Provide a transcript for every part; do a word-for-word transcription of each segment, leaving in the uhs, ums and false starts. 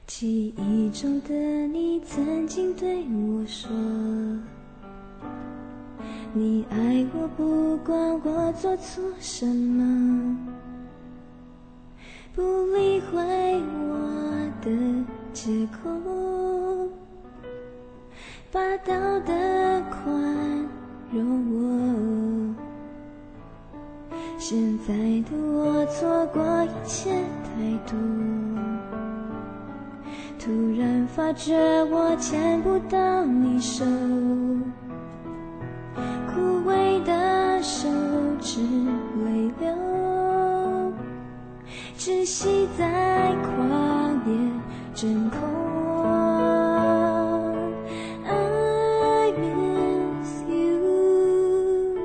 记忆中的你曾经对我说，你爱我不管我做错什么，不理会我的借口，霸道的宽容我。现在的我错过一切太多，突然发觉我牵不到你手，枯萎的手指泪流，窒息在旷野真空。I miss you,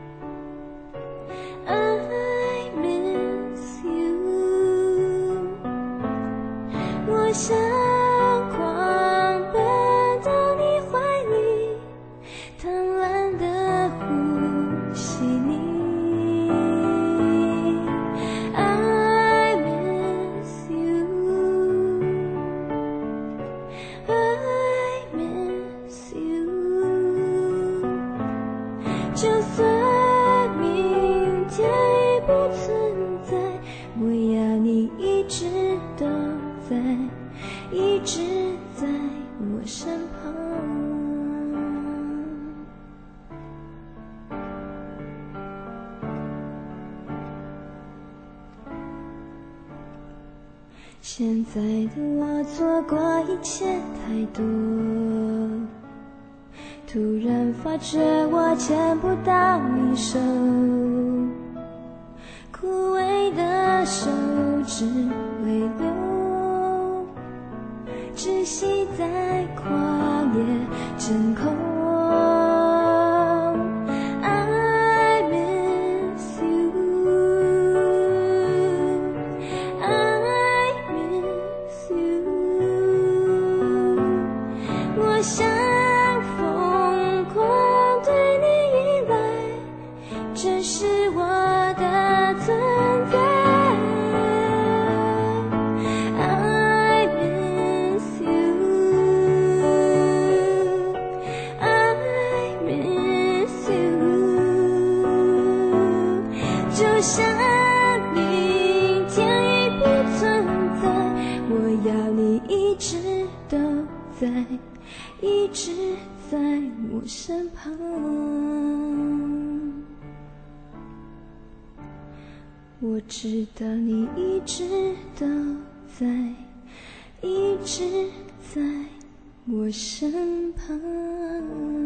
I miss you， 我想狂奔到你怀里，贪婪地呼吸你。I miss you, I miss you， 就算明天已不存在，我要你一直都在，一直在我身旁。现在的我错过一切太多，突然发觉我牵不到你手，枯萎的手指泪流，窒息在旷野真空。I miss you, I miss you， 我想疯狂对你依赖，这是我的存在。I miss you, I miss you， 就像明天已不存在，我要你一直都在，一直在我身旁。我知道你一直都在，一直在我身旁。